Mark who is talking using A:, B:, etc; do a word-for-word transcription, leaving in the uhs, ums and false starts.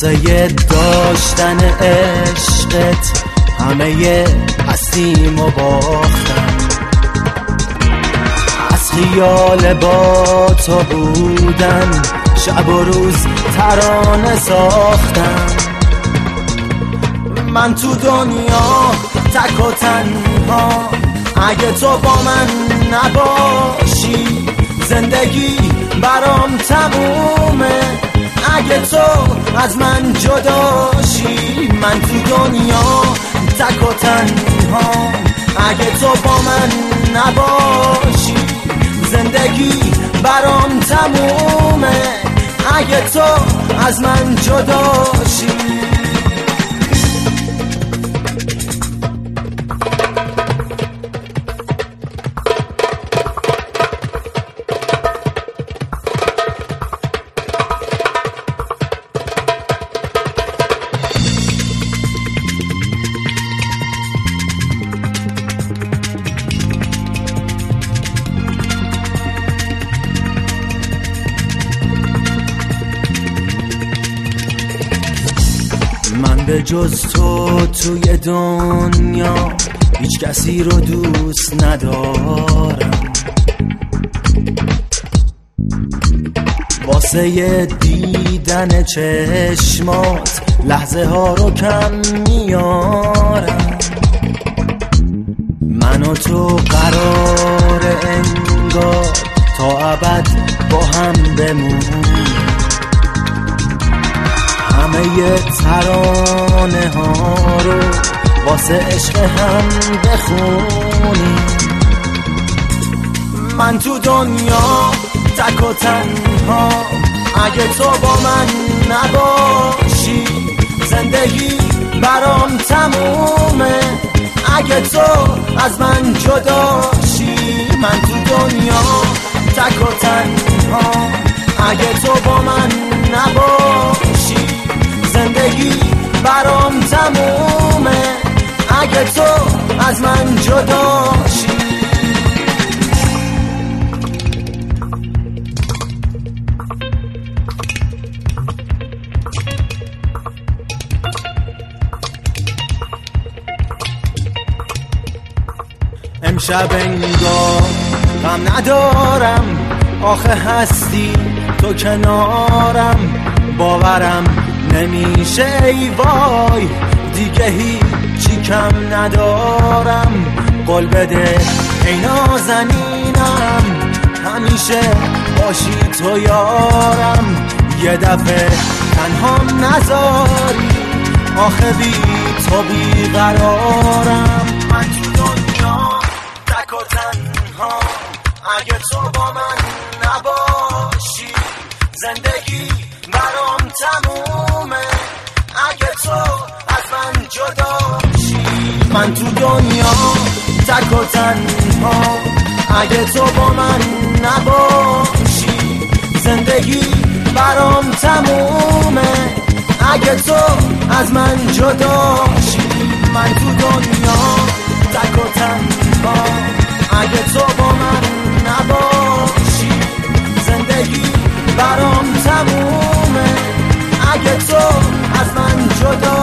A: واسه داشتن عشقت همه هستیم و باختم، از خیال با تو بودن شب و روز ترانه ساختم. من تو دنیا تک و تنها، اگه تو با من نباشی زندگی برام تمومه. اگه تو از من جداشی من تو دنیا تک و تنها، اگه تو با من نباشی زندگی برام تمومه. اگه تو از من جداشی من به جز تو توی دنیا هیچ کسی رو دوست ندارم. واسه دیدن چشمات لحظه ها رو کم میارم. من و تو قرار انگار تا ابد با هم بمونیم، همه ترانه ها رو واسه عشق هم بخونیم. من تو دنیا تک و تنها، اگه تو با من نباشی زندگی برام تمومه. اگه تو از من جداشی من تو دنیا تک و تنها، اگه تو با من نباشی زندگی برام تمومه. اگه تو از من جداشی امشب انگار غم ندارم، آخه هستی تو کنارم. باورم نمیشه ای وای، دیگه هیچی کم ندارم. قول بده ای نازنینم همیشه باشی تو یارم. یه دفعه تنها نذاری، آخه بی تو بیقرارم. من تو دنیا تک و تنها، اگه تو با من نباشی زندگی برام تمومه. اگه تو از من جداشی من تو دنیا تک و تنها، اگه تو با من نباشی زندگی برام تمومه. اگه تو از من جداشی من تو دنیا تک و تنها، اگه تو با من نباشی زندگی برام تمومه. اگه تو از من جدا